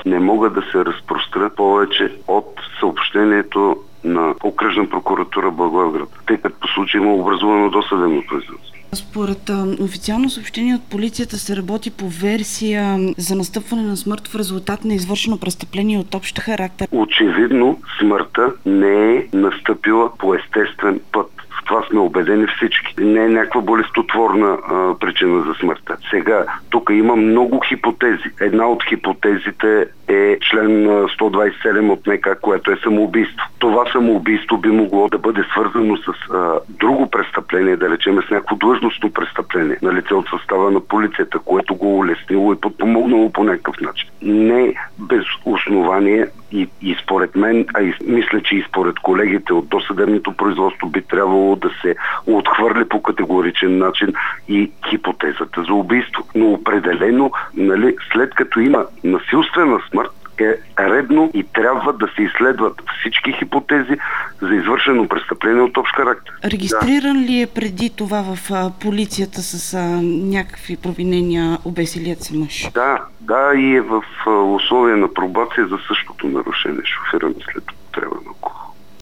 не могат да се разпространят повече от съобщението на Окръжна прокуратура Благоевград, тъй като по случай има образувано досъдебно производство. Според официално съобщение от полицията се работи по версия за настъпване на смърт в резултат на извършено престъпление от общ характер. Очевидно смъртта не е настъпила по естествен път. В това сме убедени всички. Не е някаква болестотворна причина за смъртта. Сега, тук има много хипотези. Една от хипотезите е член 127 от НК, което е самоубийство. Това самоубийство би могло да бъде свързано с друго престъпление, да речем с някакво длъжностно престъпление на лице от състава на полицията, което го улеснило и подпомогнало по някакъв начин. Не без основание и според мен, мисля, че и според колегите от досъдебното производство би трябвало да се отхвърли по категоричен начин и хипотезата за убийство. Но определено, след като има насилствена смърт, е редно и трябва да се изследват всички хипотези за извършено престъпление от общ характер. Регистриран ли е преди това в полицията с някакви провинения обесилият се мъж? Да, и е в условия на пробация за същото нарушение, шофиране след употреба на алкохол.